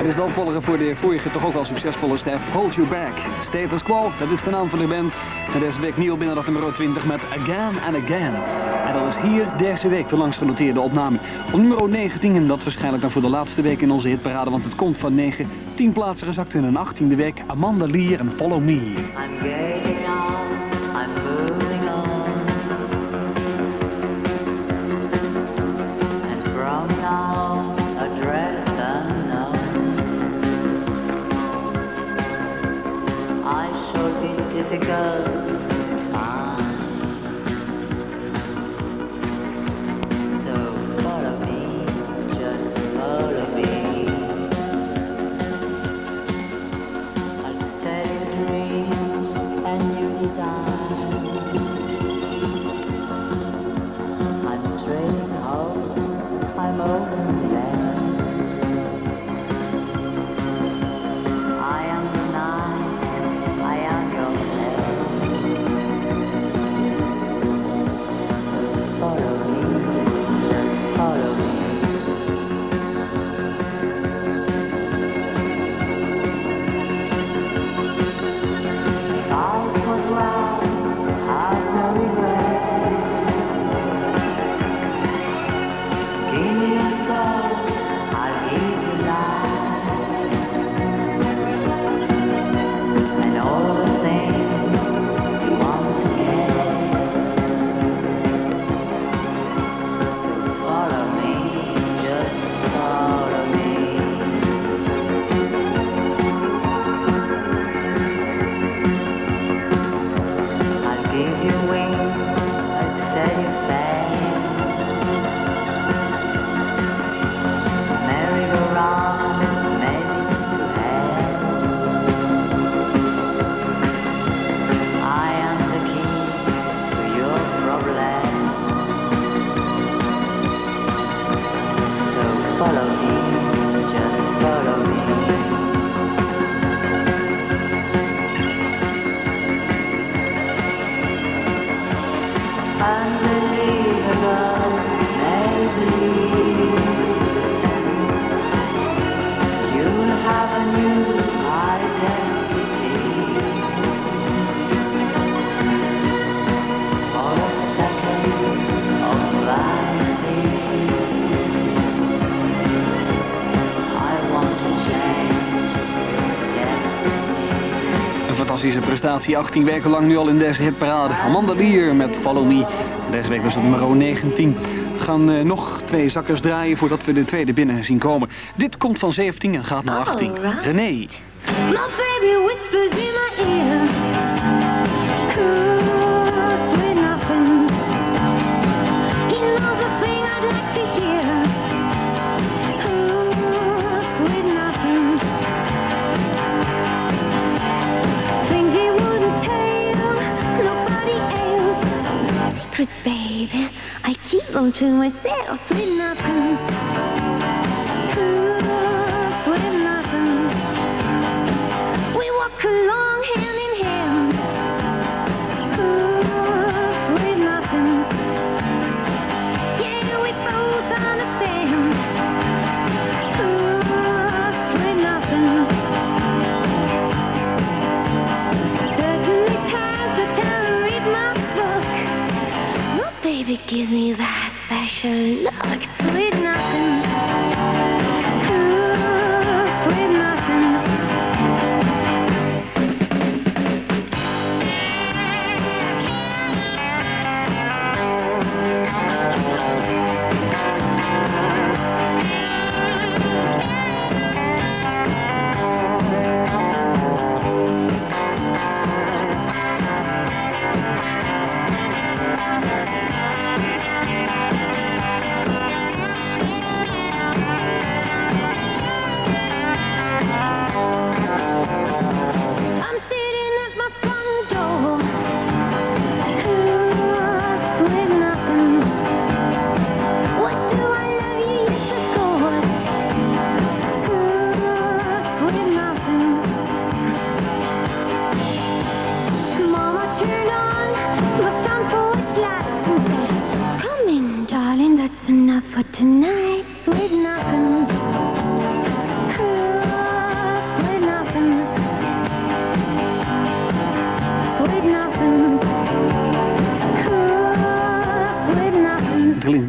Het is de opvolger voor de vorige toch ook wel succesvolle stijf Hold You Back. Status Quo, dat is de naam van de band. En deze week nieuw binnen op nummer 20 met Again and Again. En dat is hier deze week de langst genoteerde opname. Op nummer 19 en dat waarschijnlijk dan voor de laatste week in onze hitparade. Want het komt van 9, 10 plaatsen gezakt in een 18e week. Amanda Lear en Follow Me. I'm getting on, I'm moving on. And from now, address unknown. I shall be difficult to find. So follow me, just follow me. I'll set you dreams and you design. I'm straight out, I'm open land. I am the night, I am your head. Follow me, just follow me. Life was right, I've no regret. Give me a thought, I'll give you life. And all the things you want to get. Follow me, just follow me. I'll give you wings, I'll set you fast. Merry-go-round, magic to have. I am the key to your problem. So follow me, just follow me. Unbelievable, maybe you'll have a new identity. For a second of vanity, I want to change destiny. Een fantastische prestatie, 18 weken lang nu al in deze hitparade. Amanda Lear met Follow Me. Deze week was het nummer 19. We gaan nog 2 zakkers draaien voordat we de tweede binnen zien komen. Dit komt van 17 en gaat naar 18. Alright. René. My baby whispers in my ear. Cool with nothing. He knows the thing I'd like to hear. Cool with nothing. Things he wouldn't tell nobody else. Secrets, baby, I keep them to myself. With nothing. Cool with nothing. We walk along hand in hand. Cool with nothing. Yeah, we both understand. Cool with nothing. Certainly times I tell her read my book. My baby gives me that special look. With nothing. Cool with nothing. enough for tonight with nothing.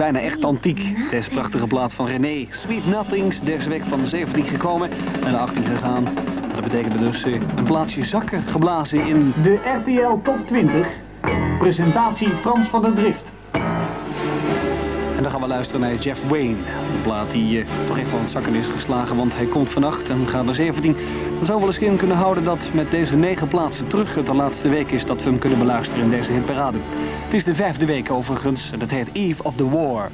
bijna echt antiek. Deze prachtige plaat van René. Sweet Nothings, deze week van de 17 gekomen en de 18 gegaan. Dat betekende dus een plaatsje zakken geblazen in de RTL Top 20. Presentatie Frans van der Drift. En dan gaan we luisteren naar Jeff Wayne. Een plaat die toch echt wel aan het zakken is geslagen, want hij komt vannacht en gaat naar 17. Dan zou wel eens in kunnen houden dat met deze 9 plaatsen terug het de laatste week is dat we hem kunnen beluisteren in deze hitparade. Het is de 5e week overigens en dat heet Eve of the War.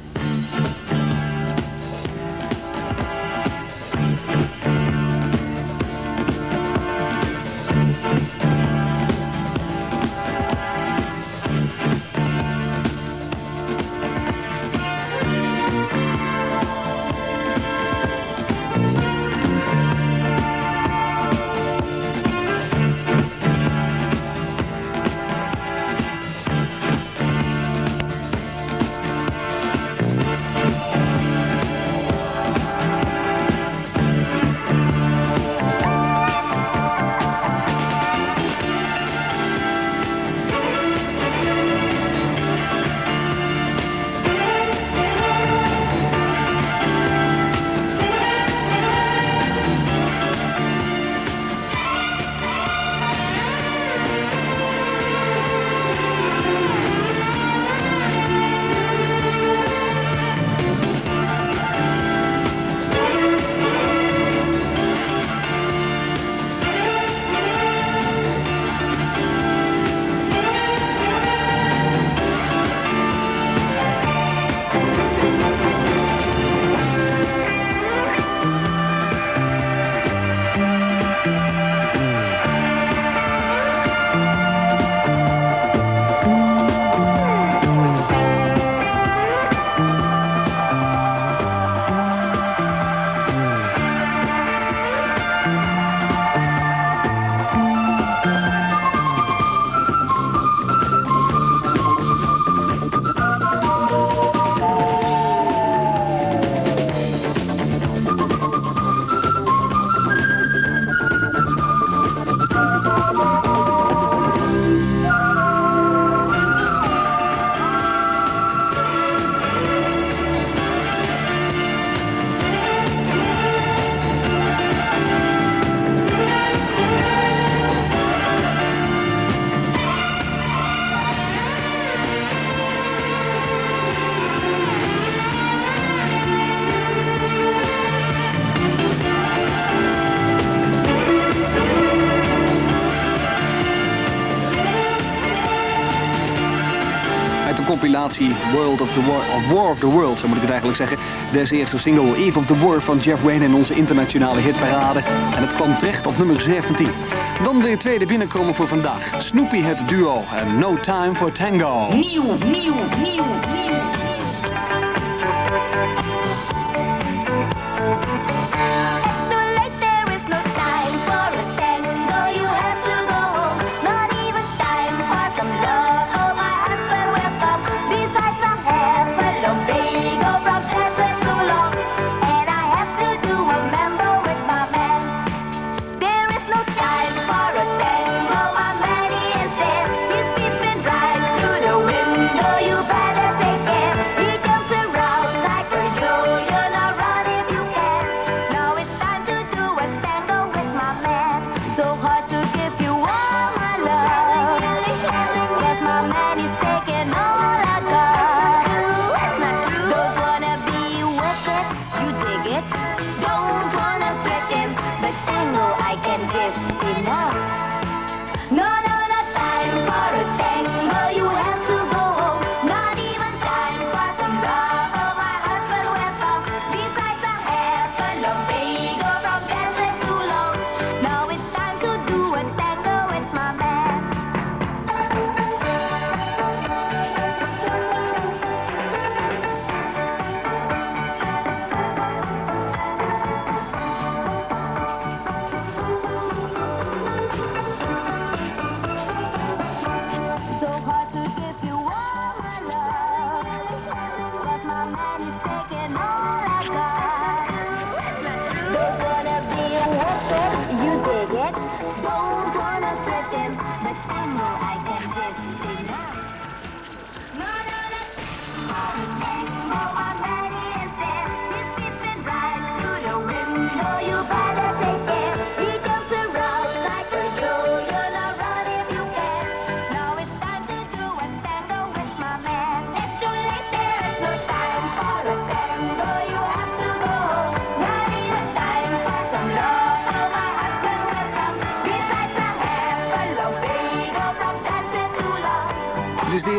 Compilatie World of the War, of War of the World, zo moet ik het eigenlijk zeggen. Deze eerste single Eve of the War van Jeff Wayne in onze internationale hitparade. En het kwam terecht op nummer 17. Dan de tweede binnenkomen voor vandaag. Snoopy het duo en No Time for Tango. Nieuw.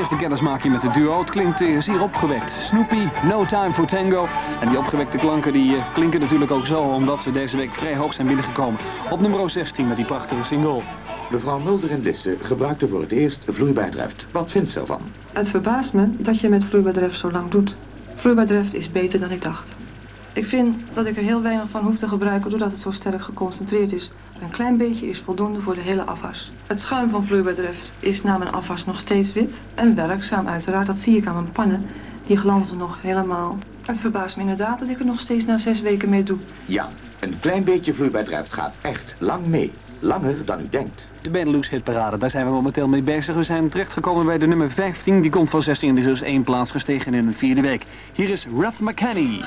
eerste kennismaking met het duo. Het klinkt zeer opgewekt. Snoopy, No Time for Tango. En die opgewekte klanken die klinken natuurlijk ook zo, omdat ze deze week vrij hoog zijn binnengekomen. Op nummer 16 met die prachtige single. Mevrouw Mulder in Lisse gebruikte voor het eerst vloeibardreft. Wat vindt ze ervan? Het verbaast me dat je met vloeibardreft zo lang doet. Vloeibardreft is beter dan ik dacht. Ik vind dat ik er heel weinig van hoef te gebruiken doordat het zo sterk geconcentreerd is. Een klein beetje is voldoende voor de hele afwas. Het schuim van vloeibardreft is na mijn afwas nog steeds wit en werkzaam uiteraard. Dat zie ik aan mijn pannen. Die glanzen nog helemaal. Het verbaast me inderdaad dat ik er nog steeds na 6 weken mee doe. Ja, een klein beetje vloeibardreft gaat echt lang mee. Langer dan u denkt. De Benelux hitparade, daar zijn we momenteel mee bezig. We zijn terechtgekomen bij de nummer 15. Die komt van 16 en is dus 1 plaats gestegen in de 4e week. Hier is Ralph McKinney.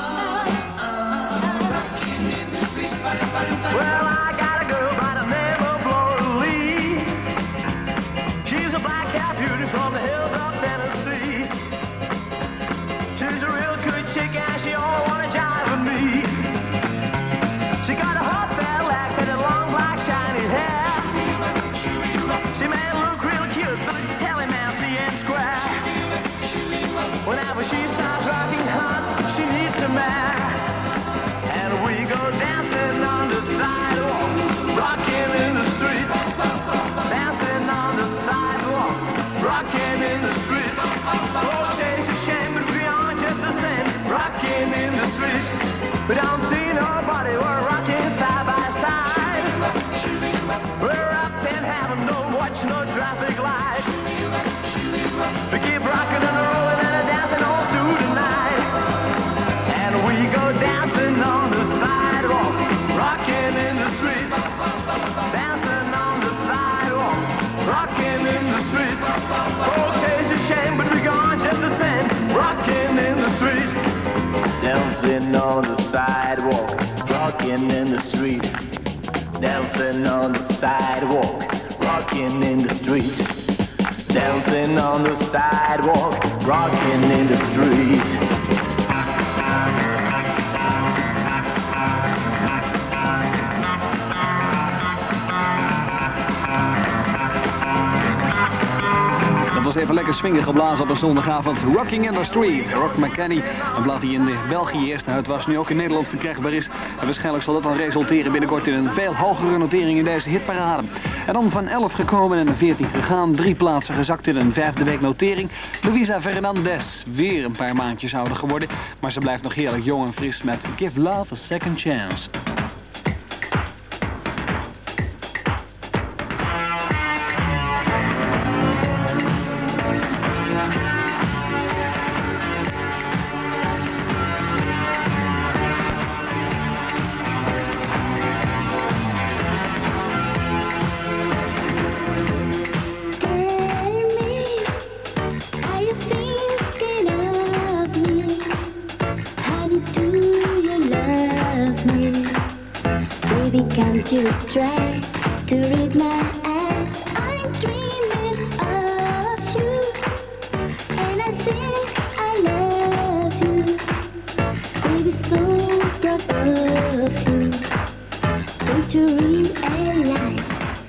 Well, I got a girl by the name of Laura Lee. She's a black-eyed beauty from the hills of Tennessee. She's a real good chick and she all wanna jive with me. She got a hot fat lack and a long black shiny hair. She may look real cute, but it's telling Nancy and square. Whenever she starts rocking hot, she needs a man. And we go dancing on the sidewalk, rocking in the street. Dancing on the sidewalk, rocking in the street. Oh, it's a shame, but we are just the same, rocking in the street. We don't see nobody, we're rocking side by side. We're up in heaven, no watch, no traffic lights. We keep rocking and rolling and dancing all through the night. And we go dancing on the sidewalk, rocking in the street. Dancing on the sidewalk, rocking in the street. Okay, it's a shame, but we're gone just the same, rocking in the street. Dancing on the sidewalk, rocking in the street. Dancing on the sidewalk, rocking in the street. Dancing on the sidewalk, rocking in the street. Dat was even lekker swingen geblazen op een zondagavond. Rocking in the Street. Rock McKinney. Een blad die in België eerst uit was, nu ook in Nederland verkrijgbaar is. En waarschijnlijk zal dat dan resulteren binnenkort in een veel hogere notering in deze hitparade. En dan van 11 gekomen en 14 gegaan. 3 plaatsen gezakt in een 5e week notering. Luisa Fernandez. Weer een paar maandjes ouder geworden. Maar ze blijft nog heerlijk jong en fris met Give Love a Second Chance. You try to read my eyes. I'm dreaming of you, and I think I love you. Baby, so proud of you. Don't you realize?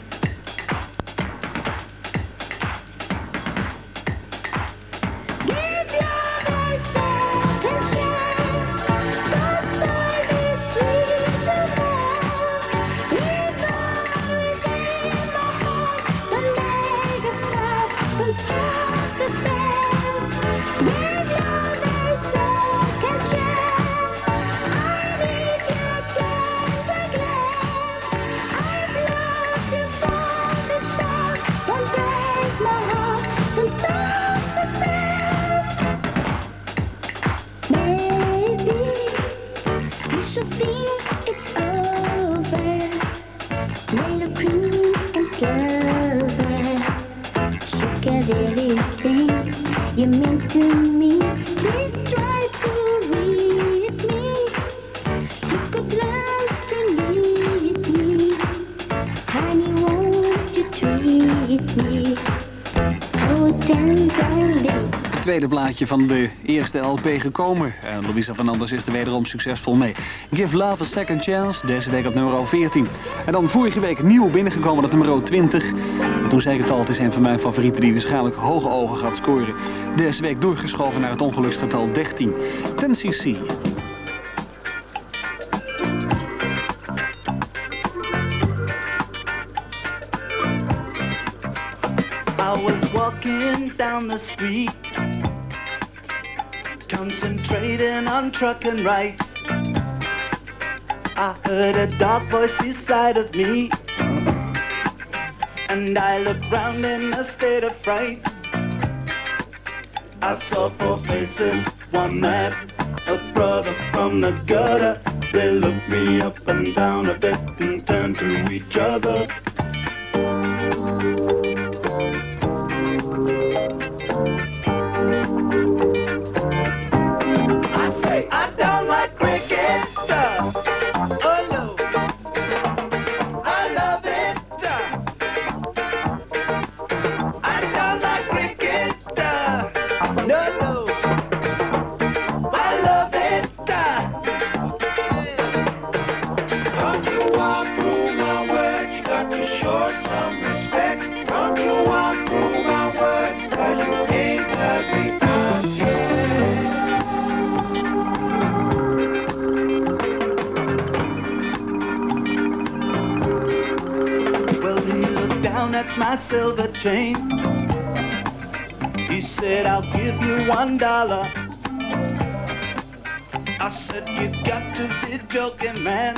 Give your best second chance. Don't start this sweet surprise. You meant to me, please try to read me. You could learn to lead me. Honey, won't you treat me so tenderly? tweede plaatje van de eerste LP gekomen. En Luisa Fernandez is er wederom succesvol mee. Give Love a Second Chance, deze week op nummer 14. En dan vorige week nieuw binnengekomen op nummer 20. En toen zei ik het al, het is een van mijn favorieten die waarschijnlijk hoge ogen gaat scoren. Deze week doorgeschoven naar het ongeluksgetal 13. 10cc. I was walking down the street, concentrating on trucking right. I heard a dark voice beside of me, and I looked round in a state of fright. I saw 4 faces, one man, a brother from the gutter. They looked me up and down a bit and turned to each other. I don't like cricket. Oh no, I love it. I don't like cricket. No, no, I love it. Don't you walk through my words, you got to show some respect. Don't you walk through my words, 'cause you ain't heard me out yet. At my silver chain, he said, I'll give you $1. I said, you got to be joking, man.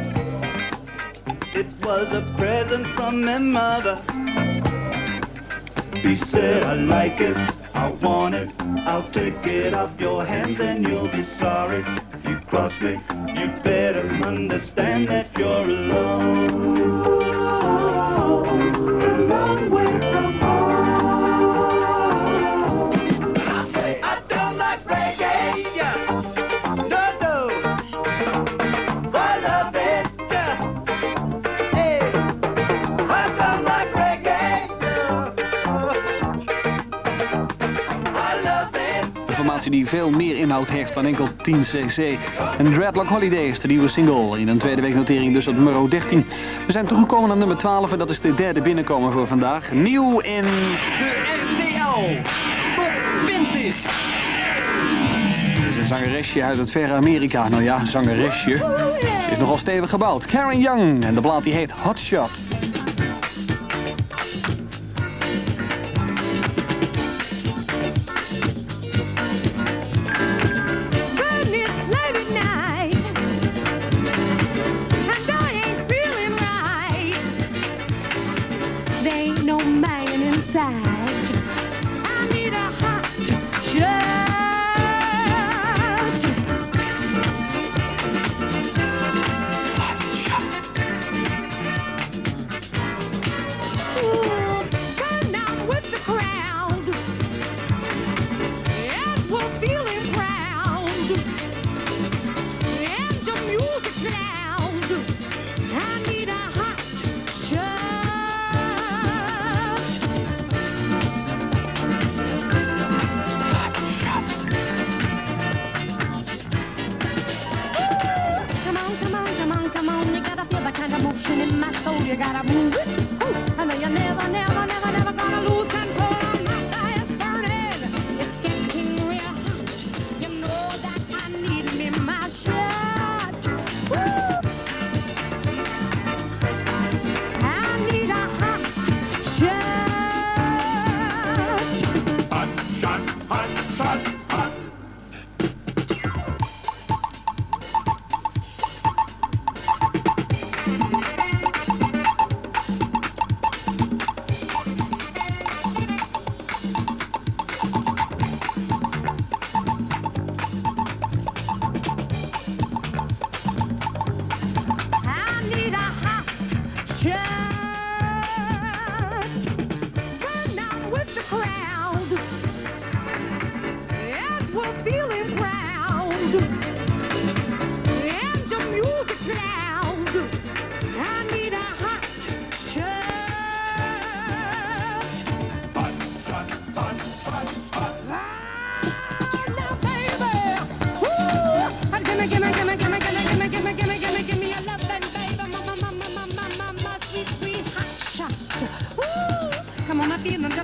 It was a present from my mother. He said, I like it, I want it, I'll take it off your hands and you'll be sorry. If you cross me, you better understand that you're alone. Long way from home. I say I don't like reggae. No, no, I love it. Hey, I don't like reggae. I love it. Informatie die veel meer inhoud heeft dan enkel 10cc. En Dreadlock Holiday is de nieuwe single. In een tweede week notering dus op nummer 13. We zijn toegekomen aan nummer 12 en dat is de derde binnenkomer voor vandaag. Nieuw in de RTL Top 20. Het is een zangeresje uit het verre Amerika. Nou ja, zangeresje. Is nogal stevig gebouwd. Karen Young en de plaat die heet Hot Shot.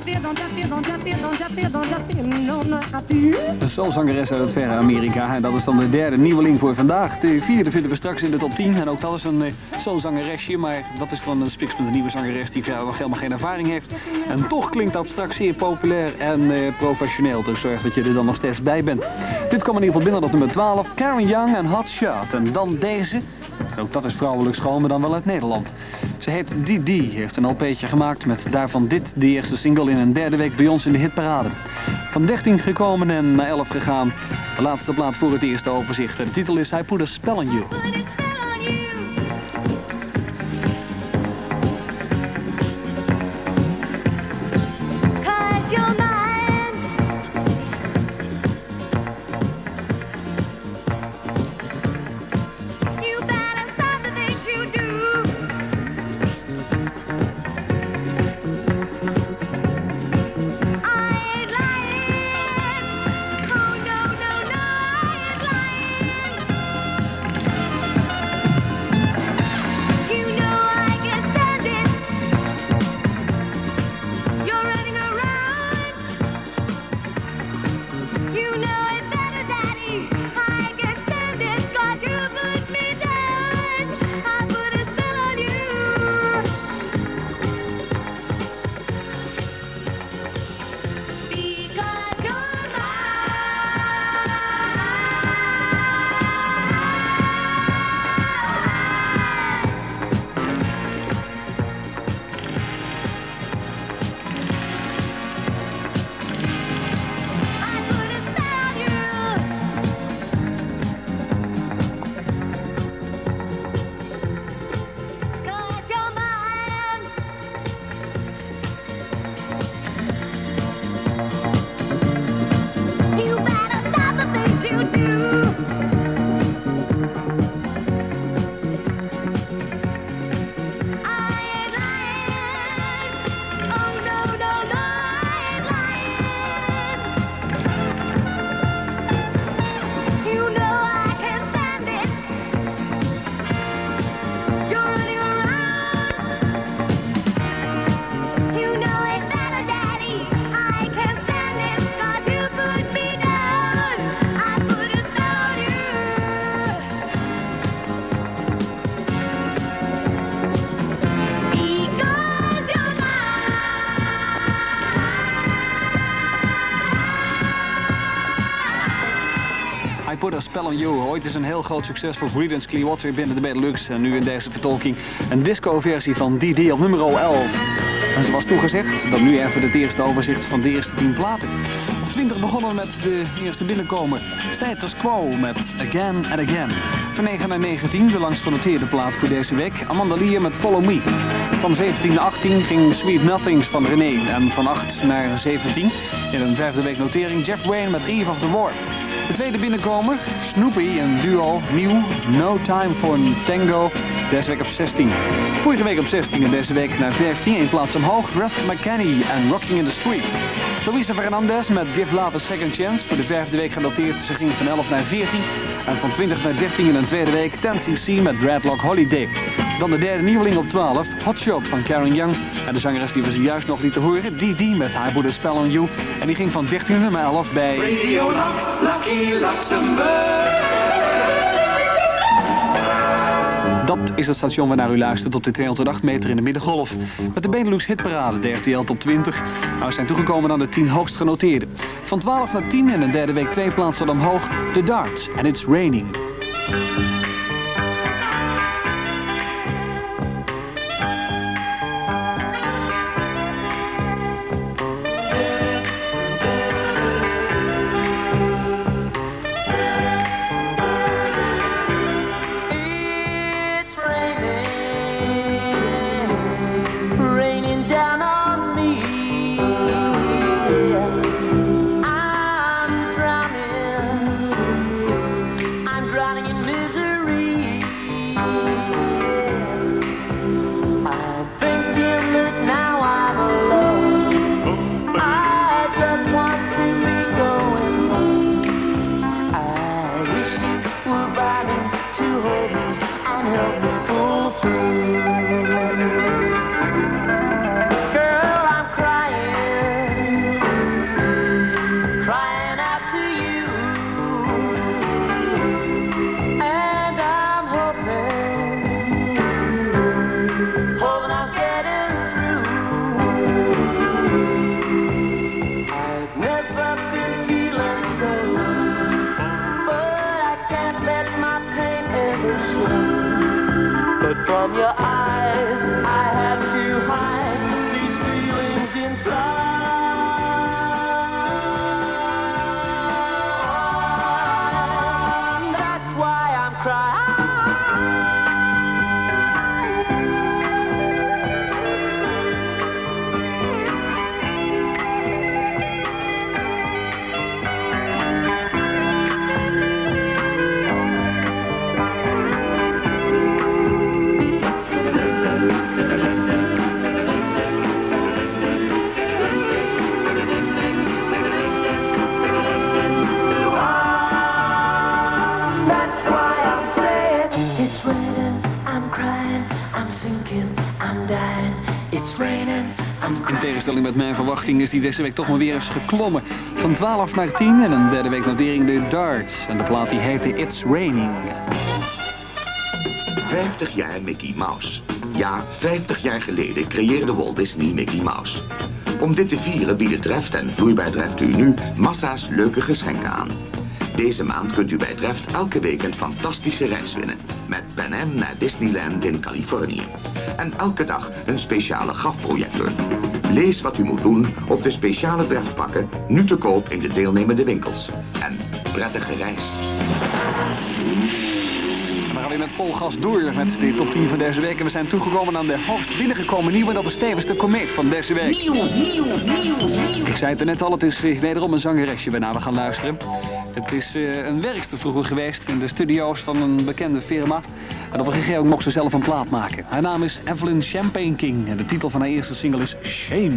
Een soulzangeres uit het verre Amerika. En dat is dan de derde nieuweling voor vandaag. De vierde vinden we straks in de top 10. En ook dat is een soulzangeresje. Maar dat is gewoon een spiksplinter nieuwe zangeres die verder nog helemaal geen ervaring heeft. En toch klinkt dat straks zeer populair en professioneel. Dus zorg dat je er dan nog steeds bij bent. Dit kwam in ieder geval binnen op nummer 12. Karen Young en Hot Shot. En dan deze. Ook dat is vrouwelijk schoon, maar dan wel uit Nederland. Ze heet Didi, heeft een LP'tje gemaakt met daarvan dit, de eerste single in een derde week bij ons in de hitparade. Van 13 gekomen en naar 11 gegaan. De laatste plaat voor het eerste overzicht. De titel is I Put a Spell on You. Put a Spell on You. Ooit is een heel groot succes voor Creedence Clearwater binnen de Benelux. En nu in deze vertolking een disco-versie van Didi op nummer 11. En zoals toegezegd, dan nu even het eerste overzicht van de eerste 10 platen. Op 20 begonnen met de eerste binnenkomer. Status Quo met Again and Again. Van 9 naar 19 de langst genoteerde plaat voor deze week. Amanda Lear met Follow Me. Van 17 naar 18 ging Sweet Nothings van René. En van 8 naar 17 in een vijfde week notering Jeff Wayne met Eve of the War. De tweede binnenkomer, Snoopy en duo, nieuw, No Time for Tango, deze week op 16. Vorige week op 16 en deze week naar 15, in plaats omhoog, Ralph McKinney en Rocking in the Street. Louisa Fernandez met Give Love a Second Chance, voor de vijfde week genoteerd, ze ging van 11 naar 14. En van 20 naar 13 in een tweede week, 10cc met Dreadlock Holiday. Dan de derde nieuweling op 12, Hot Shot van Karen Young. En de zangeres die we zojuist nog lieten horen, Didi met I Put a Spell on You. En die ging van 13 naar 11 bij Radio Lucky Luxembourg. Dat is het station waarnaar u luistert op de 208 meter in de middengolf. Met de Benelux hitparade, de RTL Top 20. Nou, we zijn toegekomen aan de 10 hoogst genoteerden. Van 12 naar 10 en een derde week 2 plaatsen omhoog, The Darts and It's Raining. Girl, I'm crying. But from your eyes, I have to hide these feelings inside. That's why I'm crying. In tegenstelling met mijn verwachting is die deze week toch maar weer eens geklommen. Van 12 naar 10 en een derde week notering de Darts. En de plaat die heette It's Raining. 50 jaar Mickey Mouse. Ja, 50 jaar geleden creëerde Walt Disney Mickey Mouse. Om dit te vieren bieden Dreft en Vloeibaar Dreft u nu massa's leuke geschenken aan. Deze maand kunt u bij Dreft elke week een fantastische reis winnen. Met Pan Am naar Disneyland in Californië. En elke dag een speciale gafprojector. Lees wat u moet doen op de speciale Dreftpakken, nu te koop in de deelnemende winkels. En prettige reis. We gaan weer met vol gas door met de top 10 van deze week. En we zijn toegekomen aan de hoogst binnengekomen nieuwe en op de stevigste komeet van deze week. Nieuw. Ik zei het er net al, het is wederom een zangeresje waarna we gaan luisteren. Het is een werkster vroeger geweest in de studio's van een bekende firma. En op een gegeven moment mocht ze zelf een plaat maken. Haar naam is Evelyn Champagne King en de titel van haar eerste single is Shame.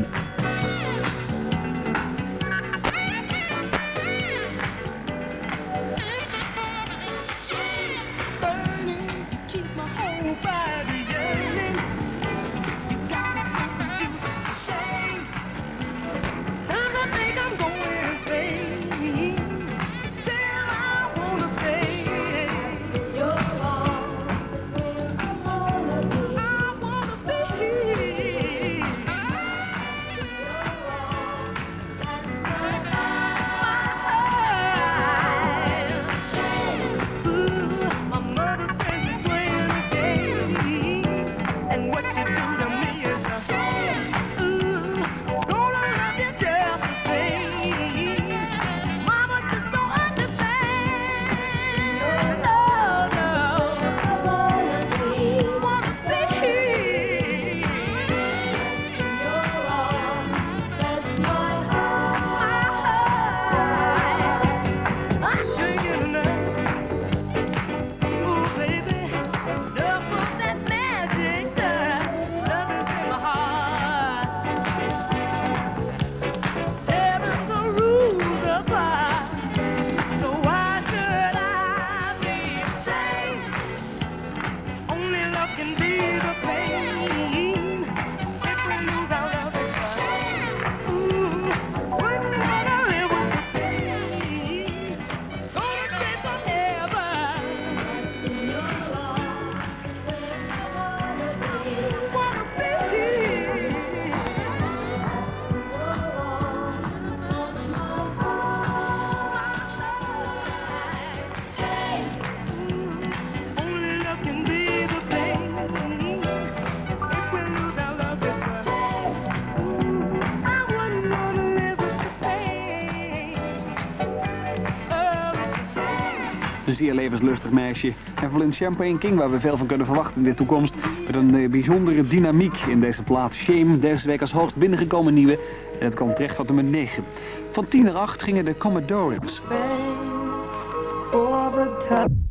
Een zeer levenslustig meisje. Evelyn Champagne King, waar we veel van kunnen verwachten in de toekomst. Met een bijzondere dynamiek in deze plaat. Shame, deze week als hoogst binnengekomen nieuwe. En het kwam terecht op nummer 9. Van 10 naar 8 gingen de Commodores. Over the top.